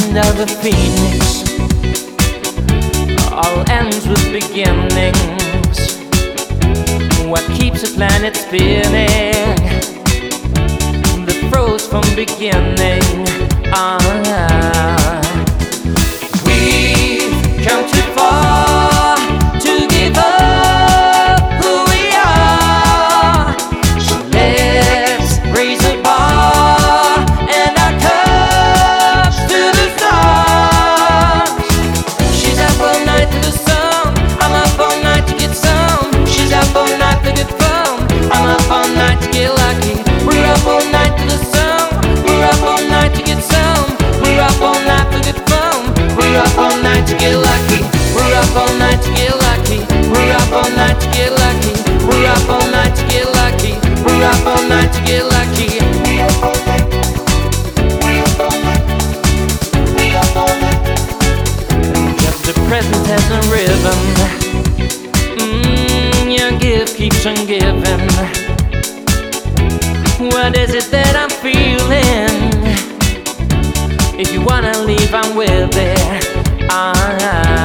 kind of a phoenix, all ends with beginnings. What keeps a planet spinning? The froze from beginning. We've come too far to give up who we are. So let's raise a bar and our cups to the stars. She's up all night to the sun, I'm up all night to get some. She's up all night to get fun, I'm up all night to get lucky. We're up all night to the sun, we're up all night to get some. We're up all night to get fun, we're up all night to get lucky. We're up all night to get lucky. We're up all night to get lucky. We're up all night to get lucky. We're up all night to get lucky. Just the present has a rhythm. Your gift keeps on giving. What is it that I'm feeling? If you wanna leave, I'm with it.